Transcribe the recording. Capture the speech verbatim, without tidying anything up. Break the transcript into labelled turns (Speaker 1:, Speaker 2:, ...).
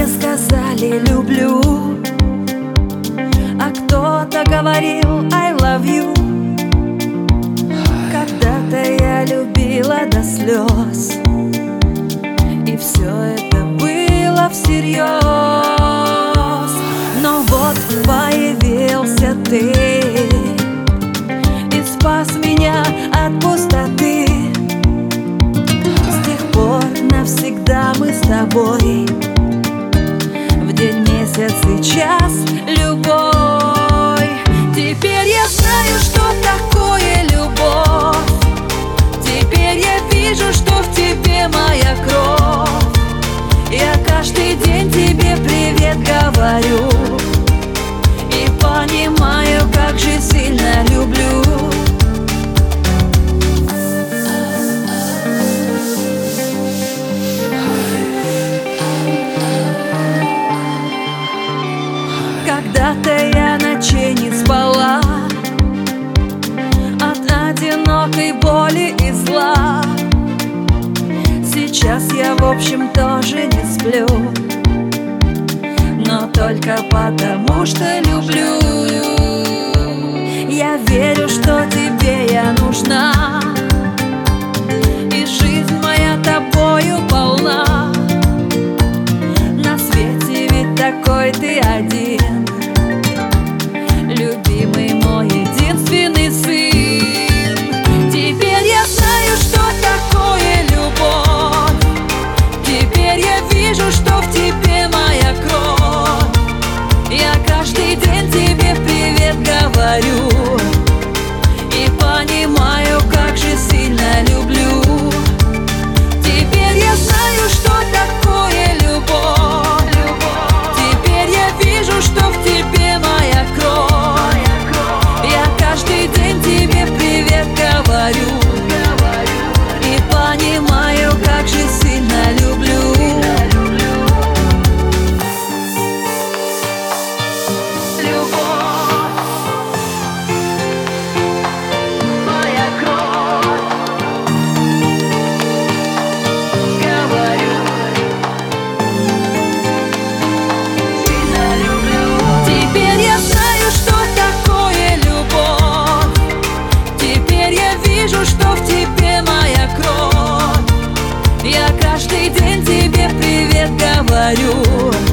Speaker 1: мне сказали люблю, а кто-то говорил I love you. Когда-то я любила до слез, и все это было всерьез. Но вот появился ты и спас меня от пустоты. С тех пор навсегда мы с тобой, в день, месяц и час любовь. Теперь я знаю, что такое любовь. Теперь я вижу, что в тебе моя кровь. Я каждый день тебе привет говорю и понимаю, как же сильно люблю. Когда-то я ночей не спала от одинокой боли и зла. Сейчас я, в общем, тоже не сплю, но только потому, что люблю. Я верю, что тебе я нужна, и жизнь моя тобою полна. На свете ведь такой ты один, любимый мой единственный сын. Теперь я знаю, что такое любовь. Теперь я вижу, что в тебе моя кровь. Я каждый день тебе привет говорю и понимаю, как же сильно люблю. Теперь я знаю, что такое любовь. Теперь я вижу, что в тебе моя кровь. Я каждый день тебе привет говорю и понимаю, как же сильно люблю. Что в тебе моя кровь. Я каждый день тебе привет говорю